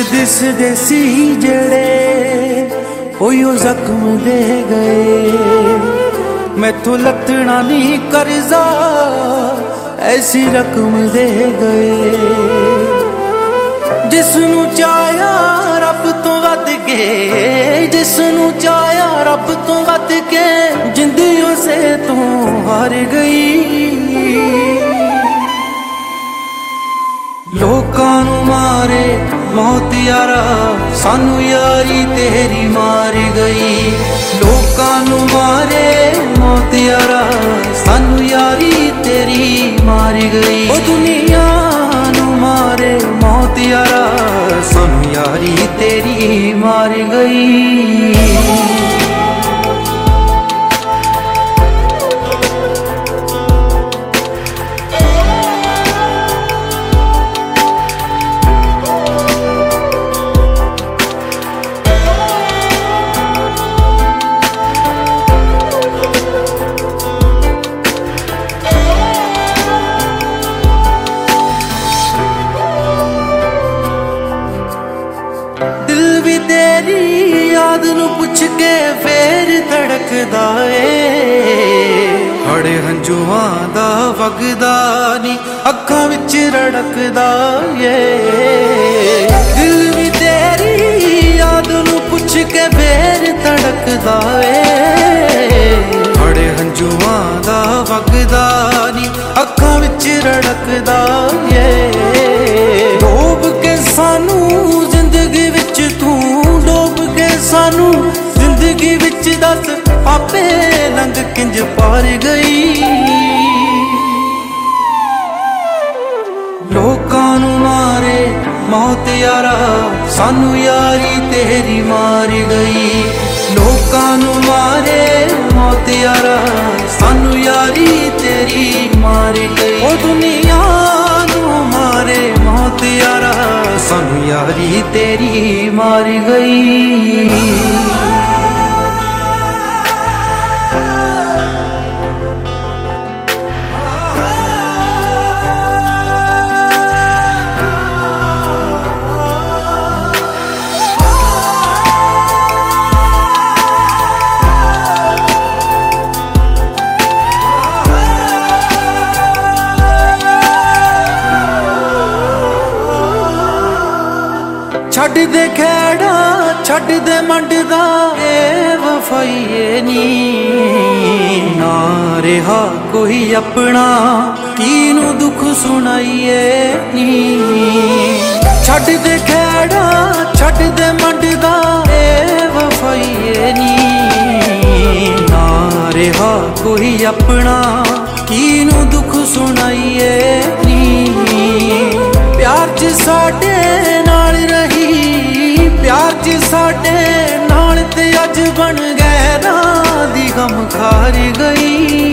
दिसदे सी जेड़े ओयो जख्म दे गए। मैथों लथना नहीं करजा ऐसी रकम दे गए। जिसनू चाया रब तो वध के, जिसनू चाया रब तो वध के जिंदगी से तू हार गई। लोकां नू मारे मौत यारा सानू यारी तेरी मार गई। लोकां नू मारे मौत यारा सानू यारी तेरी मार गई। ओ दुनिया नू मारे मौत यारा सानू यारी तेरी मार गई। दिल भी तेरी याद नू पुछ के फेर धड़कदा ए। हड़े हंजुआं दा वगदा नी अखां विच रड़कदा ए। दिल भी तेरी याद नू पुछ के फेर धड़कदा ए। हड़े हंजुआं दा वगदा नी अखां विच रड़कदा ए। डोब के सानू जिंदगी विच तू डोब के सानू जिंदगी विच दस आपे लंघ किंज पार गई। लोकां नू मारे मौत यारा सानू यारी तेरी मार गई। लोकां नू मारे मौत यारा सानू यारी तेरी मार गई। ओ दुनिया नू मारे मौत यारा सानू यारी तेरी मार गई। छड़ दे खेड़ा छड़ दे मंडदा ए वफाईए नी। ना रहा कोई अपना कीनू दुख सुनाइए नी। छड़ दे खेड़ा छड़ दे मंडदा ए वफाईए नी। ना रहा कोई अपना कीनू दुख सुनाइए नी। प्यार च साडे नाल रही, प्यार च साडे नाल ते अज बन गैरां दी गम खार गई।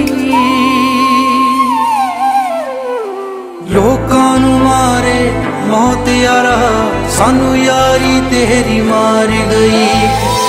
लोकां नू मारे मौत यारा सानू यारी तेरी मार गई।